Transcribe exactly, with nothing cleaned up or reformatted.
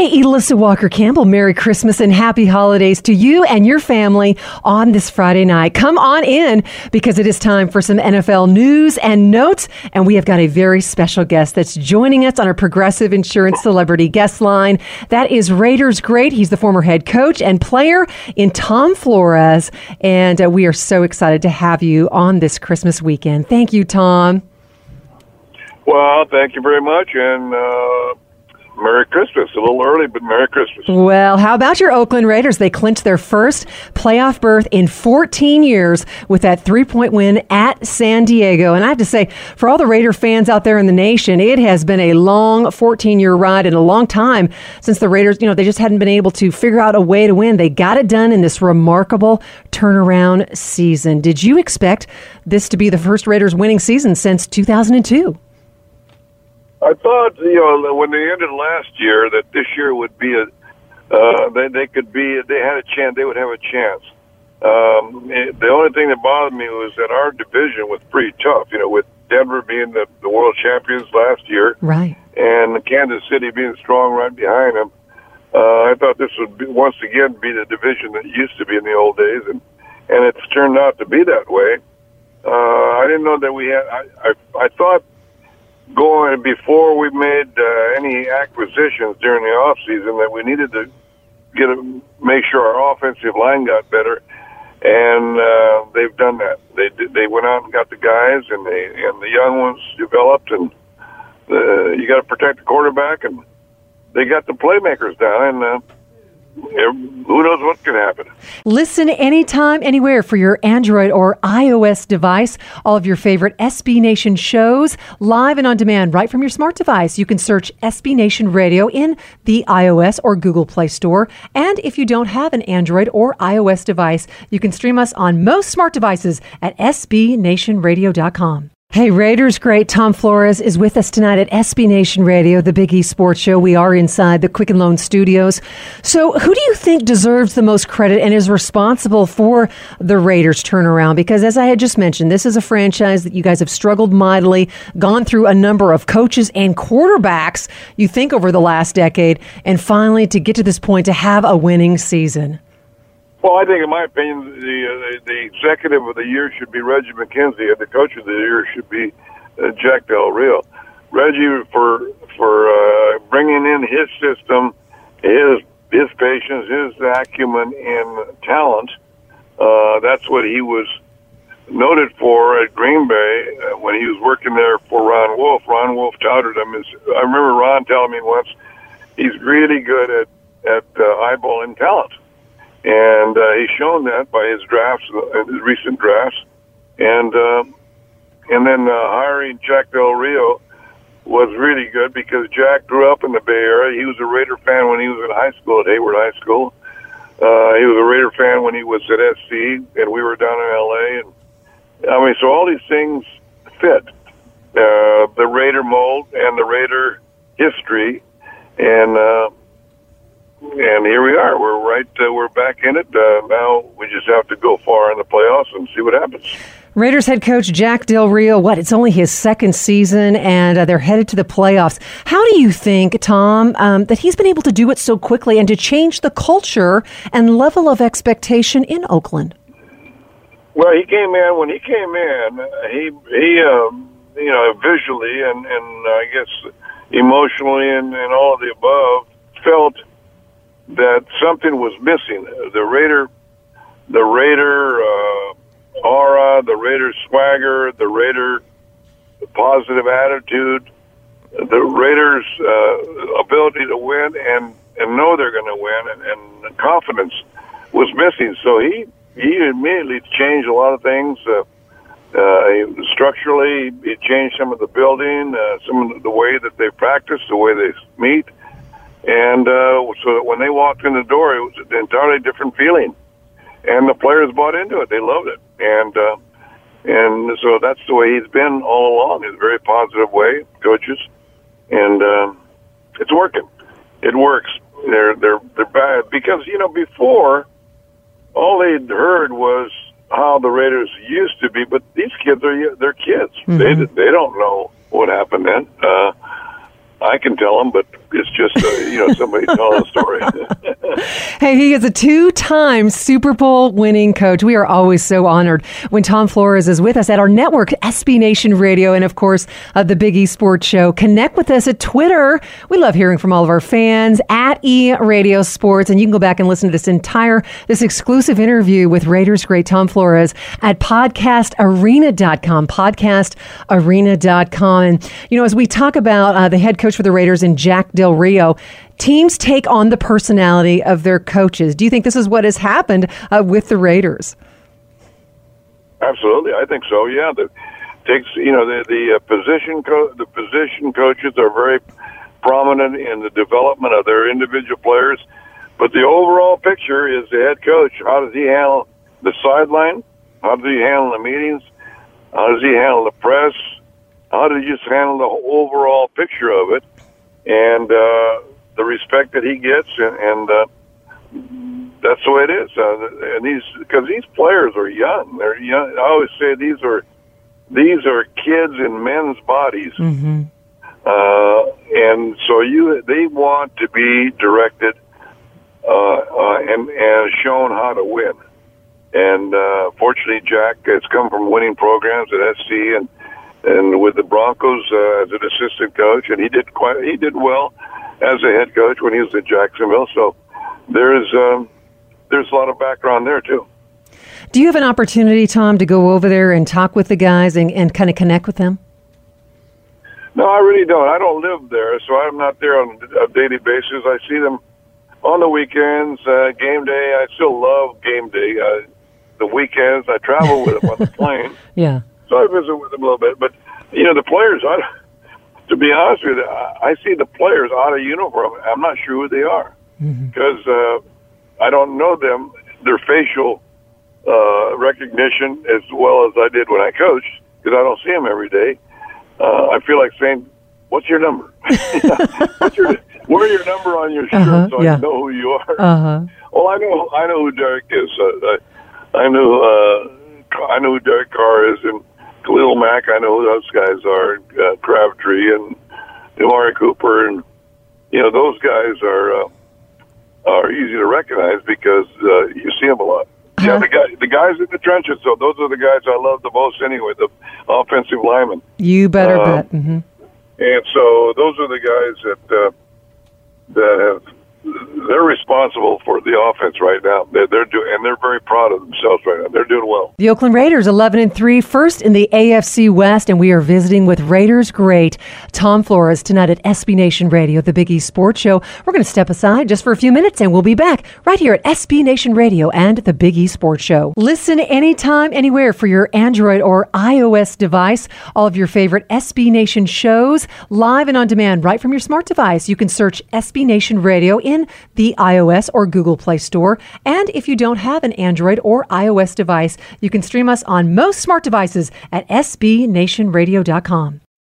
Hi, Elissa Walker Campbell. Merry Christmas and happy holidays to you and your family on this Friday night. Come on in because it is time for some N F L news and notes. And we have got a very special guest that's joining us on our Progressive Insurance Celebrity Guest Line. That is Raiders great. He's the former head coach and player in Tom Flores. And uh, we are so excited to have you on this Christmas weekend. Thank you, Tom. Well, thank you very much. And, uh, Merry Christmas. A little early, but Merry Christmas. Well, how about your Oakland Raiders? They clinched their first playoff berth in fourteen years with that three-point win at San Diego. And I have to say, for all the Raider fans out there in the nation, it has been a long fourteen-year ride and a long time since the Raiders, you know, they just hadn't been able to figure out a way to win. They got it done in this remarkable turnaround season. Did you expect this to be the first Raiders winning season since two thousand two? I thought, you know, when they ended last year, that this year would be a, uh, they, they could be, they had a chance, they would have a chance. Um, it, the only thing that bothered me was that our division was pretty tough, you know, with Denver being the, the world champions last year. Right. And Kansas City being strong right behind them. Uh, I thought this would be, once again be the division that it used to be in the old days, and, and it's turned out to be that way. Uh, I didn't know that we had, I, I, I thought, going before we made uh, any acquisitions during the off season that we needed to get a, make sure our offensive line got better, and uh, they've done that. They did, they went out and got the guys, and they and the young ones developed, and uh, you got to protect the quarterback, and they got the playmakers down, and uh, who knows what could happen. Listen anytime, anywhere for your Android or iOS device. All of your favorite S B Nation shows live and on demand right from your smart device. You can search S B Nation Radio in the iOS or Google Play Store. And if you don't have an Android or iOS device, you can stream us on most smart devices at S B nation radio dot com. Hey, Raiders great Tom Flores is with us tonight at S B Nation Radio, the Big East Sports Show. We are inside the Quicken Loan Studios. So who do you think deserves the most credit and is responsible for the Raiders turnaround? Because as I had just mentioned, this is a franchise that you guys have struggled mightily, gone through a number of coaches and quarterbacks, you think, over the last decade, and finally to get to this point to have a winning season. Well, I think, in my opinion, the, uh, the executive of the year should be Reggie McKenzie, and the coach of the year should be uh, Jack Del Rio. Reggie for for uh, bringing in his system, his his patience, his acumen, and talent. Uh, that's what he was noted for at Green Bay uh, when he was working there for Ron Wolf. Ron Wolf touted him. As, I remember Ron telling me once, he's really good at at uh, eyeballing talent. And uh, he's shown that by his drafts, uh, his recent drafts, and uh, and then uh, hiring Jack Del Rio was really good because Jack grew up in the Bay Area. He was a Raider fan when he was in high school at Hayward High School. Uh, he was a Raider fan when he was at S C, and we were down in L A. And I mean, so all these things fit uh, the Raider mold and the Raider history, and. Uh, And here we are. We're right. Uh, we're back in it. Uh, now we just have to go far in the playoffs and see what happens. Raiders head coach Jack Del Rio, what, it's only his second season, and uh, they're headed to the playoffs. How do you think, Tom, um, that he's been able to do it so quickly and to change the culture and level of expectation in Oakland? Well, he came in, when he came in, he, he um, you know, visually and, and I guess emotionally and, and all of the above, felt that something was missing. The Raider, the Raider uh, aura, the Raider swagger, the Raider positive attitude, the Raiders' uh, ability to win and, and know they're going to win, and, and confidence was missing. So he he immediately changed a lot of things. Uh, uh, he, structurally, he changed some of the building, uh, some of the way that they practice, the way they meet. And uh, so that when they walked in the door, it was an entirely different feeling. And the players bought into it. They loved it. And uh, and so that's the way he's been all along, in a very positive way, coaches. And uh, it's working. It works. They're, they're, they're bad. Because, you know, before, all they'd heard was how the Raiders used to be. But these kids are they're kids. Mm-hmm. They, they don't know what happened then. Uh, I can tell them, but It's just, uh, you know, somebody telling a story. Hey, he is a two-time Super Bowl winning coach. We are always so honored when Tom Flores is with us at our network, S B Nation Radio, and of course, uh, the Big E Sports Show. Connect with us at Twitter. We love hearing from all of our fans at E Radio Sports, and you can go back and listen to this entire, this exclusive interview with Raiders great Tom Flores at podcast arena dot com, podcast arena dot com. And, you know, as we talk about uh, the head coach for the Raiders in Jack Del Rio, teams take on the personality of their coaches. Do you think this is what has happened uh, with the Raiders? Absolutely, I think so. Yeah, the takes you know the the uh, position co- the position coaches are very prominent in the development of their individual players, but the overall picture is the head coach. How does he handle the sideline? How does he handle the meetings? How does he handle the press? How does he just handle the whole overall picture of it? And uh, the respect that he gets, and, and uh, that's the way it is. Uh, and these, because these players are young. They're young. I always say these are these are kids in men's bodies, mm-hmm. uh, and so you they want to be directed uh, uh, and and shown how to win. And uh, fortunately, Jack has come from winning programs at S C and and with the Broncos uh, as an assistant coach, and he did quite he did well as a head coach when he was at Jacksonville. So there's um, there's a lot of background there too. Do you have an opportunity, Tom, to go over there and talk with the guys and, and kind of connect with them? No, I really don't. I don't live there, so I'm not there on a daily basis. I see them on the weekends, uh, game day. I still love game day. Uh, the weekends, I travel with them on the plane. Yeah. So I visit with them a little bit. But, you know, the players, I, to be honest with you, I see the players out of uniform. I'm not sure who they are because mm-hmm. uh, I don't know them, their facial uh, recognition as well as I did when I coached because I don't see them every day. Uh, I feel like saying, what's your number? what's your, wear your number on your shirt uh-huh, so yeah. I know who you are. Uh-huh. Well, I know I know who Derek is. Uh, I, I know uh, I know who Derek Carr is, and Khalil Mack. I know who those guys are. Uh, Crabtree and Amari Cooper, and you know those guys are uh, are easy to recognize because uh, you see them a lot. Uh-huh. Yeah, the guy, the guys in the trenches. So those are the guys I love the most anyway. The offensive linemen. You better um, bet. Mm-hmm. And so those are the guys that uh, that have. They're responsible for the offense right now. They're, they're doing, and they're very proud of themselves right now. They're doing well. The Oakland Raiders, eleven and three, first in the A F C West, and we are visiting with Raiders great Tom Flores tonight at S B Nation Radio, the Big E Sports Show. We're going to step aside just for a few minutes, and we'll be back right here at S B Nation Radio and the Big E Sports Show. Listen anytime, anywhere for your Android or iOS device. All of your favorite S B Nation shows live and on demand right from your smart device. You can search S B Nation Radio in in the iOS or Google Play Store. And if you don't have an Android or iOS device, you can stream us on most smart devices at S B Nation Radio dot com.